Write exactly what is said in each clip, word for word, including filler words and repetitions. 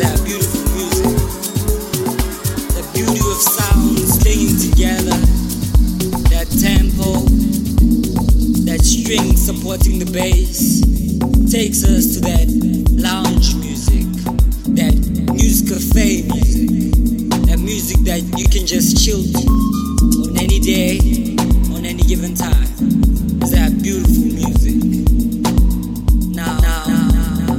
that beautiful music. The beauty of sounds staying together. That tempo, that string supporting the bass takes us to that lounge music, that music cafe music, that music that you can just chill to on any day, on any given time. It's that beautiful music. Now, now, now, now.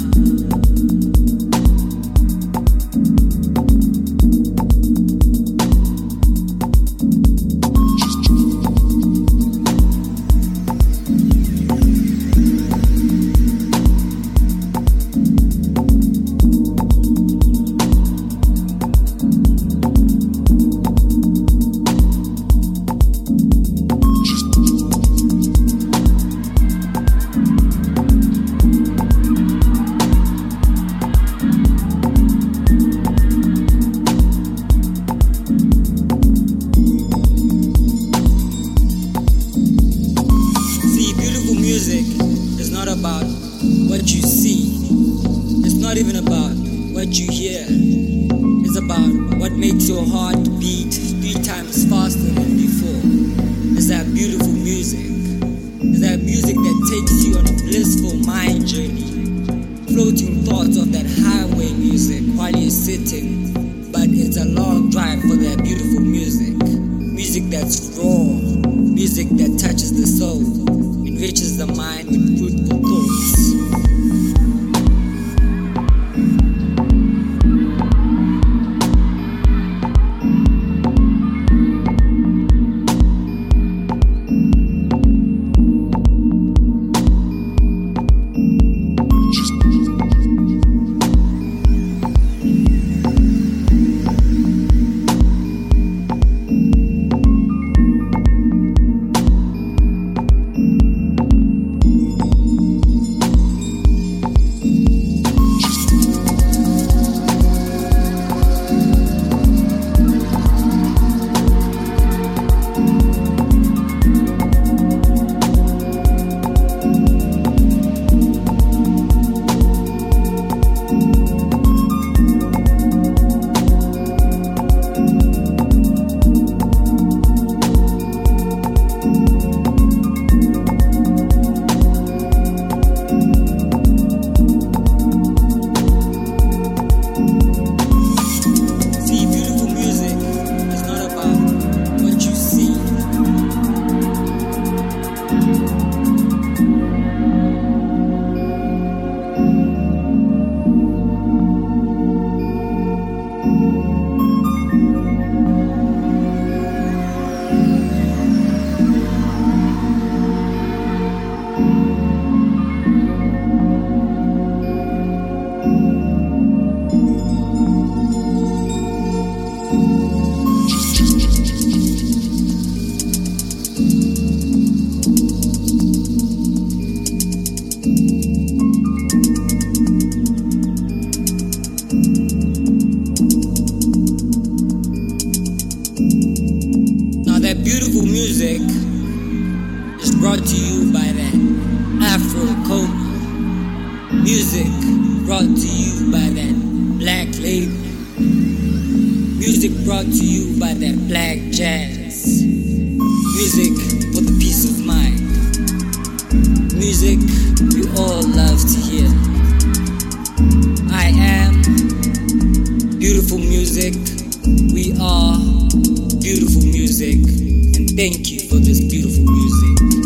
Music is not about what you see. It's not even about what you hear. It's about what makes your heart beat three times faster than before. It's that beautiful music. It's that music that takes you on a blissful mind journey. Floating thoughts of that highway music while you're sitting. But it's a long drive for that beautiful music. Music that's raw. Music that touches the soul. Enriches the mind with fruitful thoughts. That beautiful music is brought to you by that Afro Coma. Music brought to you by that Black Label. Music brought to you by that Black Jazz. Music for the peace of mind. Music we all love to hear. I am beautiful music. We are beautiful music, and thank you for this beautiful music.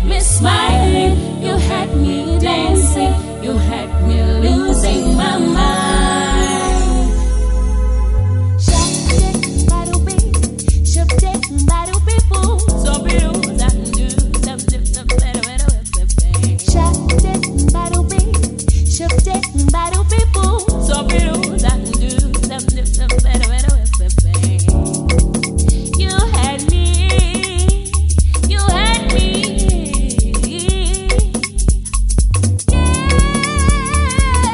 me smiling, you had me dancing, you had me losing my mind. Shut battle be, shut battle be fool, so be lose and do some some better better better. Shut battle be, shut battle be fool, so be lose and do some some better better better. You had me, you had me. Yeah.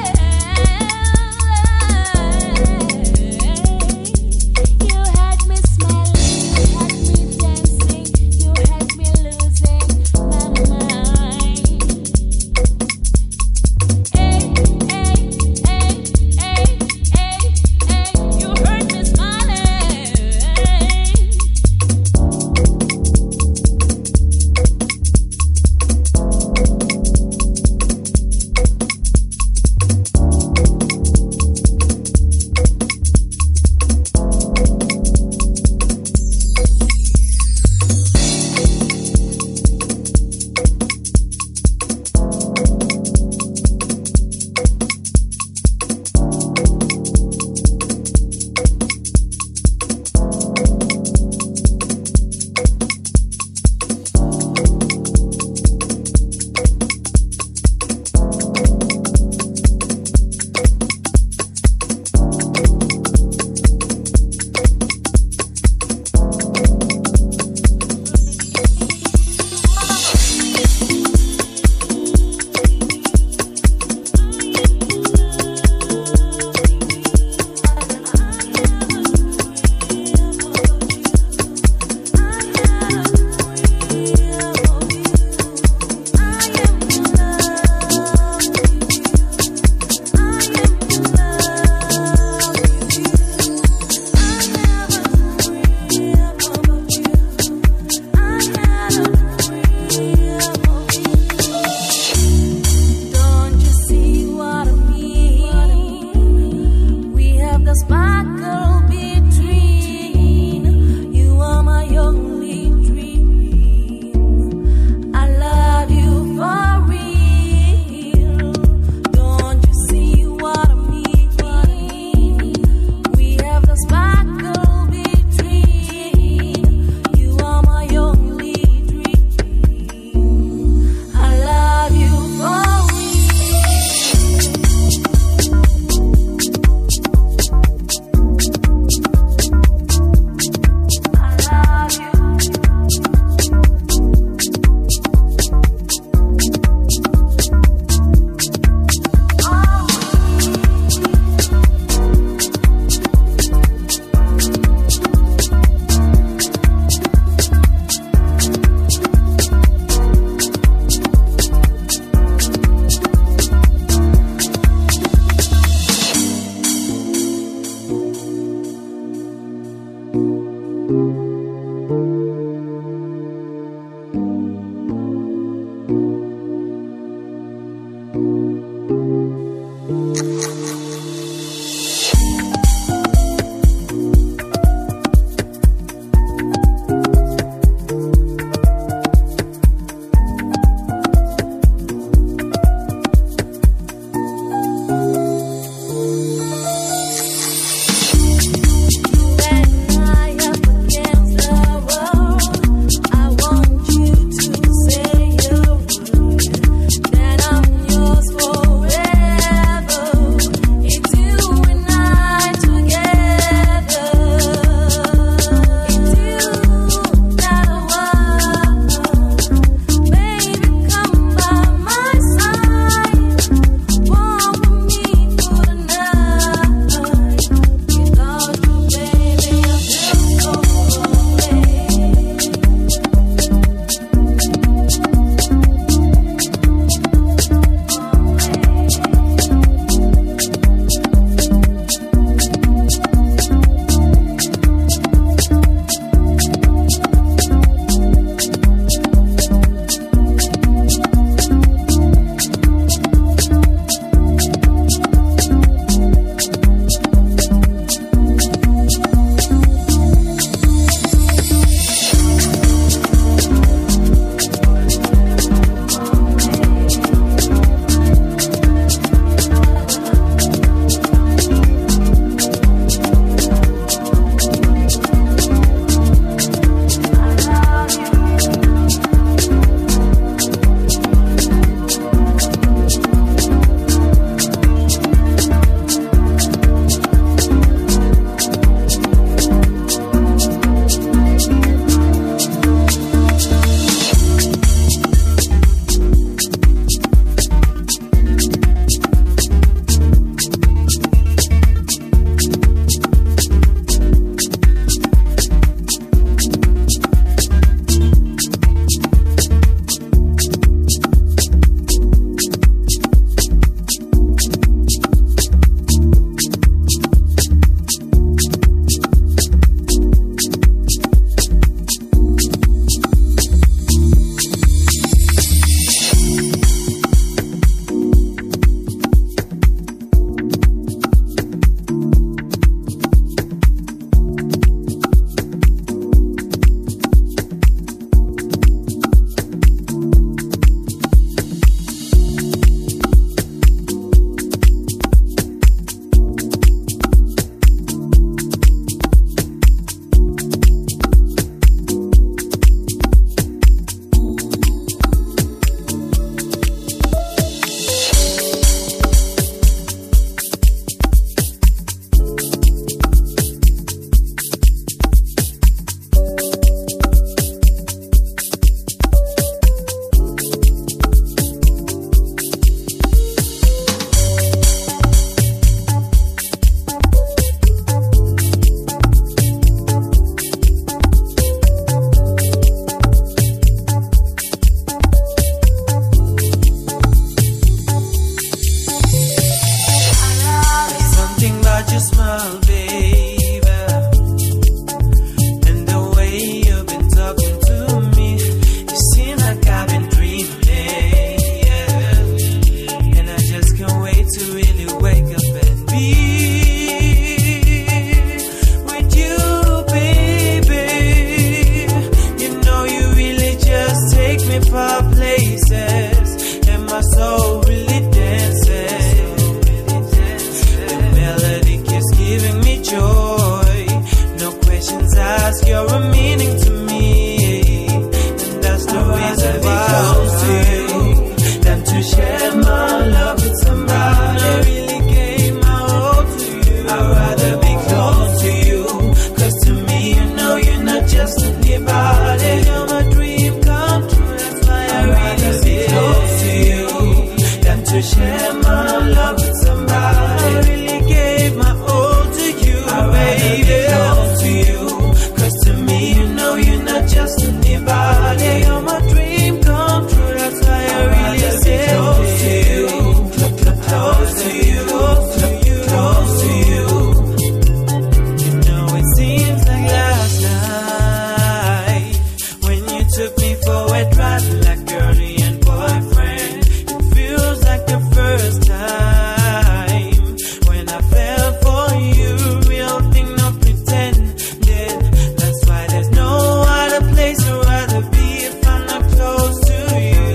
our places, and my soul really dances. The melody keeps giving me joy. No questions asked, you're a meaning to me, and that's the reason why I'm close to you. Than to share my love with somebody. I really gave my all to you. I'd rather be close to you, 'cause to me you know you're not just anybody. You're my dream come true, that's why I I'd really be close to you. Than to share my love with somebody. I really gave my all to you, I'd baby. Be close to you, 'cause to me you know you're not just anybody. You're my dream come true, that's why I really say close to you, close to you, close to you, close to you. You know it seems like last night when you took me for a drive like girlie and boyfriend. It feels like the first time when I fell for you, real thing, no pretending. That's why there's no other place I'd rather be if I'm not close to you.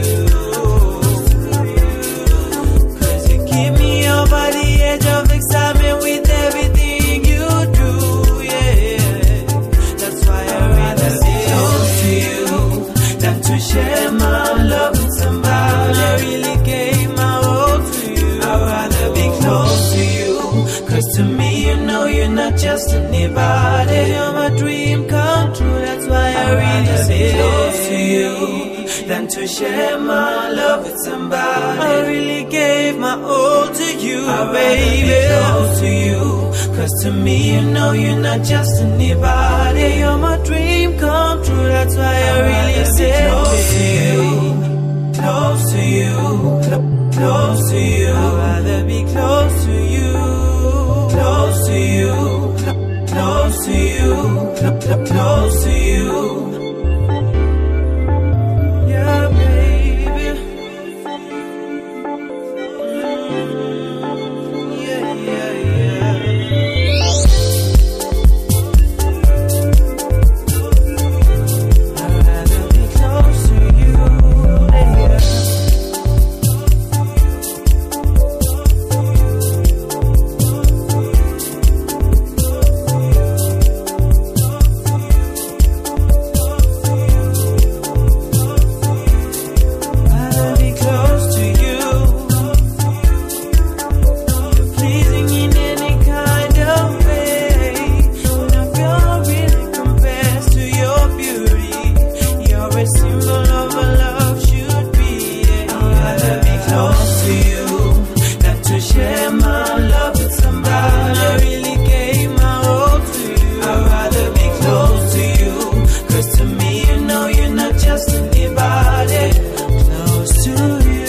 'Cause you keep me over the edge of excitement with everything you do, yeah. That's why I'd rather be close to you than to share my love with somebody. I really gave my all to you. I'd rather be close to you, 'cause to me you know you're not just anybody. You're my dream come true, that's why I really be close to you than to share my love with somebody. I really gave my all to you, baby. Be close to you, 'cause to me you know you're not just anybody. You're my dream come true, that's why I really say close to you, close to you, close to you. I'd rather be close to you, close to you, close to you, close to you. Yeah, baby. Mm, yeah, yeah, yeah. I'd rather be close to you, yeah. I'd be close to you. You're pleasing in any kind of way. Now your really compares to your beauty. You're a symbol of what love should be. I'd rather be close to you than to share my love with somebody. I really gave my all to you. I'd rather be close to you, 'cause to me you know you're not just anybody. Close to you.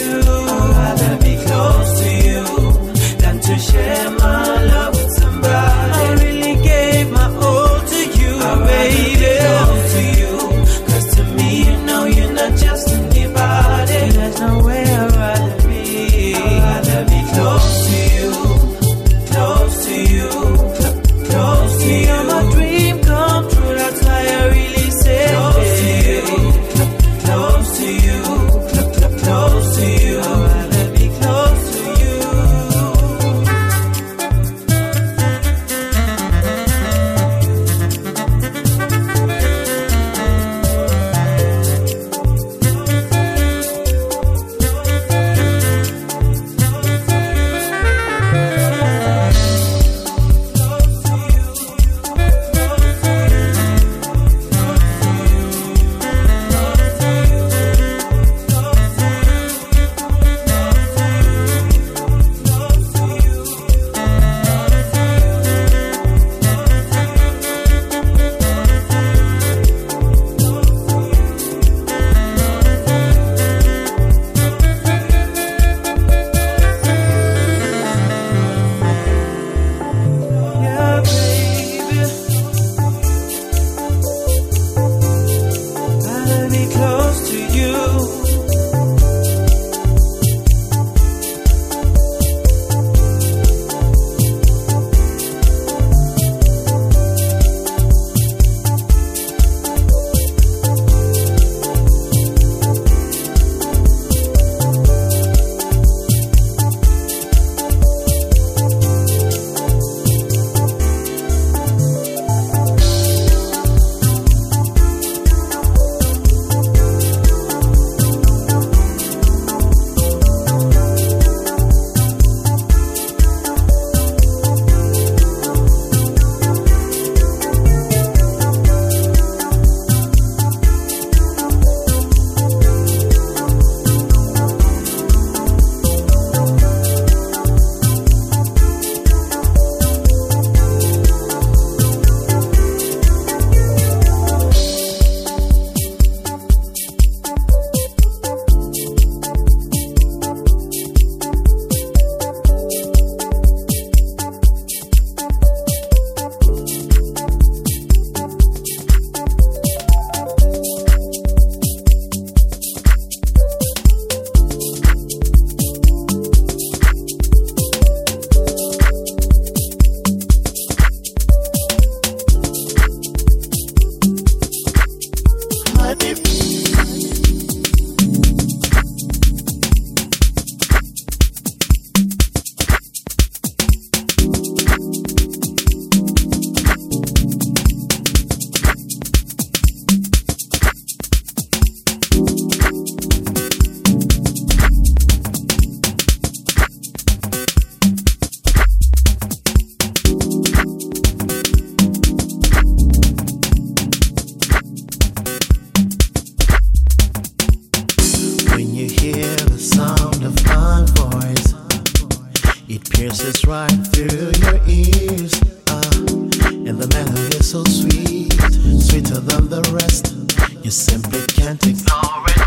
pierces right through your ears. Uh, and the melody is so sweet, sweeter than the rest. You simply can't ignore it.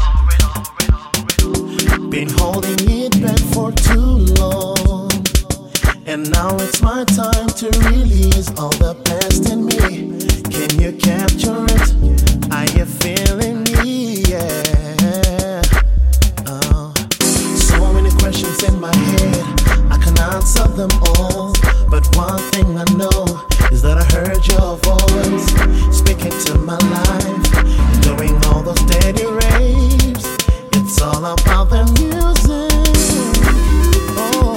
Been holding it back for too long, and now it's my time to release all the past in me. Can you capture it? Are you feeling me? Yeah. Uh, so many questions in my head, I can answer them all. But one thing I know is that I heard your voice speaking to my life, doing all those steady raves. It's all about the music. Oh.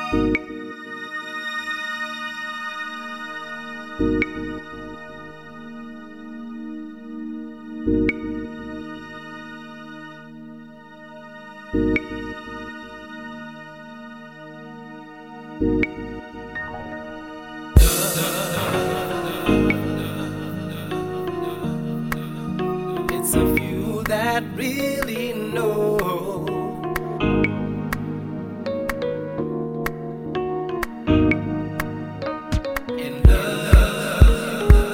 It's a few that really know. In love,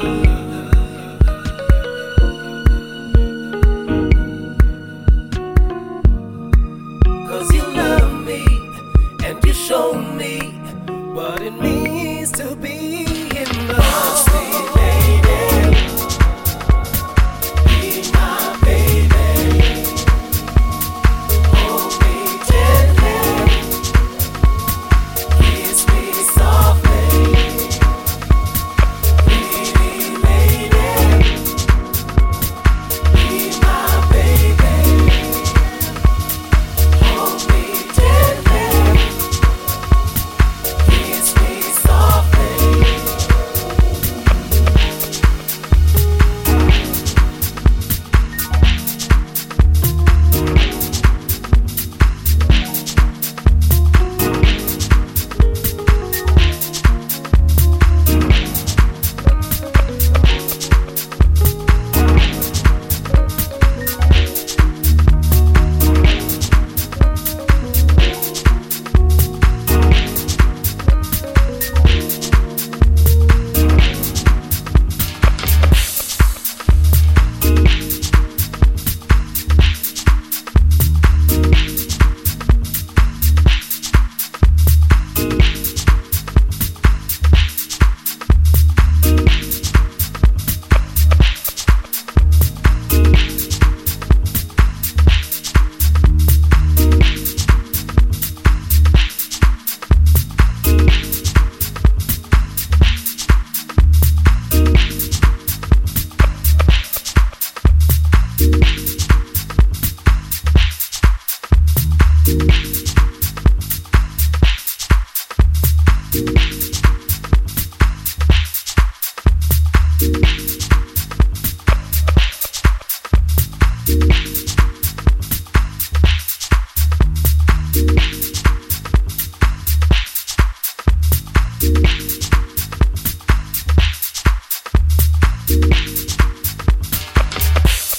'cause you love me and you show me what it means to be in love. Sweet lady, be my baby. Hold me gently, kiss me softly. Pretty lady, be my baby. Hold me gently, kiss me softly.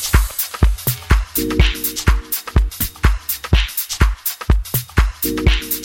Thank you.